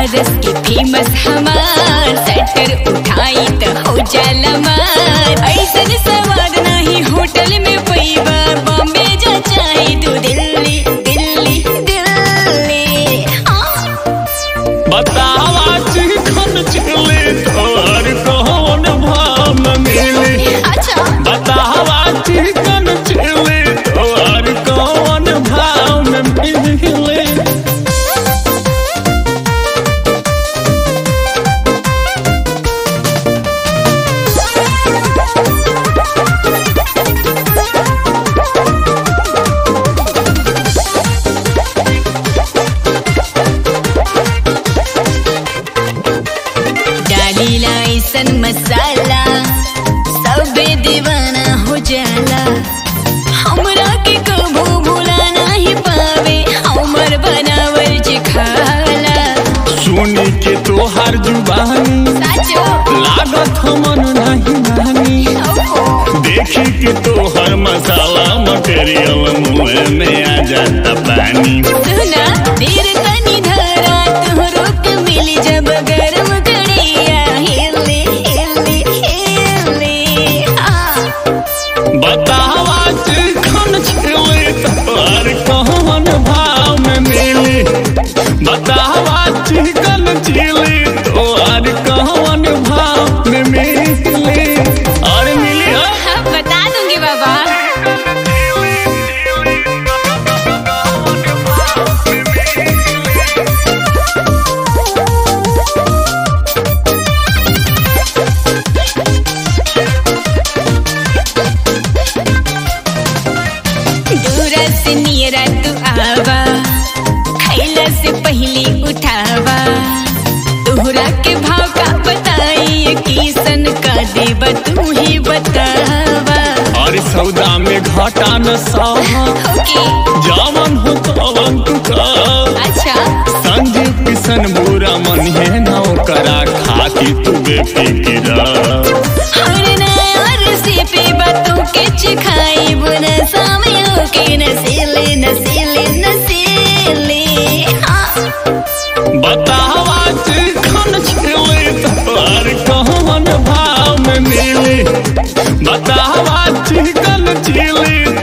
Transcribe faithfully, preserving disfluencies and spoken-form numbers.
बनारस की फेमस हमार सटर उठाई तो हो जाला मार। ऐसन सवाद नहीं होटल में पैबा, बॉम्बे जा चाहे तू दिल्ली दिल्ली दिल्ली। बतावा चिकन चिली तोहर कौन भाव में मिली। अच्छा बतावा चिकन चिली तोहर कौन भाव में मिली। डालीला ऐसन मसाला सबे दीवाना हो जाला। हमरा के कबू भूला नहीं पावे हमर बनावल जे खाला। सुनी के तोहार जुबानी साचो लागत हमन नहीं मानी। देखी के तोहर मसाला मटेरियल मुँह में आ जाता पानी। सुना देर तनी धरा तोहरो के मिली जब गरम कड़िया हिली हिली हिली। हाँ बतावा चिकन चिली तोहर कौन भाव में मिली। बतावा चिकन चिली तोहर कौन भाव में मिली। और मिली हो हाँ, बता दूंगी बाबा। दूरा से नियरा तू आवा, खैला से पहले उठावा। तोहरा के भाव का बताई किसन का देबा तू ही बतावा। और सौदा में घाटा न सहा ओके जावन हो तवन तू का। अच्छा संजीव किशन बुरा मन है ना करा खाती तू बेफिक्रा। हर नया रेसिपी बातों के चिखाई बुना समय के नसीले नसीले नसीले। हाँ बतावा चिकन चिली तोहर कौन भाव में मिली। बतावा चिकन चिली